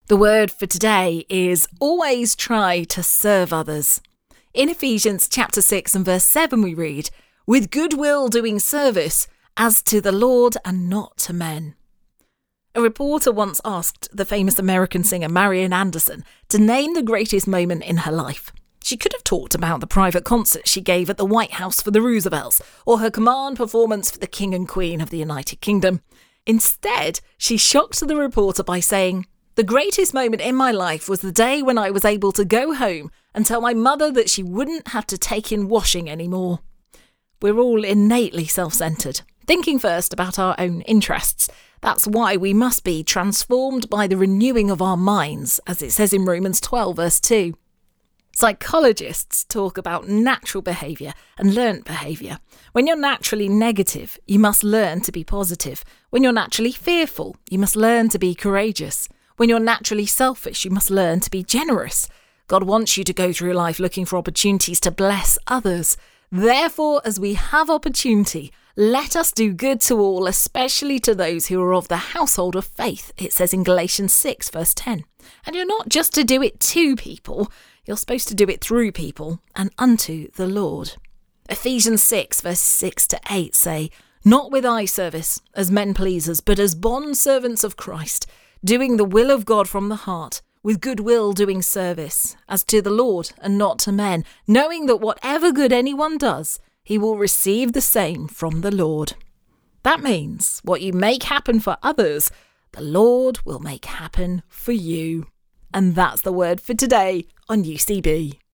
The word for today is always try to serve others. In Ephesians chapter 6 and verse 7 we read, with goodwill doing service as to the Lord and not to men. A reporter once asked the famous American singer Marian Anderson to name the greatest moment in her life. She could have talked about the private concert she gave at the White House for the Roosevelts or her command performance for the King and Queen of the United Kingdom. Instead, she shocked the reporter by saying, the greatest moment in my life was the day when I was able to go home and tell my mother that she wouldn't have to take in washing anymore. We're all innately self-centred, thinking first about our own interests. That's why we must be transformed by the renewing of our minds, as it says in Romans 12 verse 2. Psychologists talk about natural behaviour and learnt behaviour. When you're naturally negative, you must learn to be positive. When you're naturally fearful, you must learn to be courageous. When you're naturally selfish, you must learn to be generous. God wants you to go through life looking for opportunities to bless others. Therefore, as we have opportunity, let us do good to all, especially to those who are of the household of faith, it says in Galatians 6 verse 10. And you're not just to do it to people, you're supposed to do it through people and unto the Lord. Ephesians 6 verses 6 to 8 say, not with eye service, as men pleasers, but as bondservants of Christ, doing the will of God from the heart, with goodwill doing service, as to the Lord and not to men, knowing that whatever good anyone does, he will receive the same from the Lord. That means what you make happen for others, the Lord will make happen for you. And that's the word for today on UCB.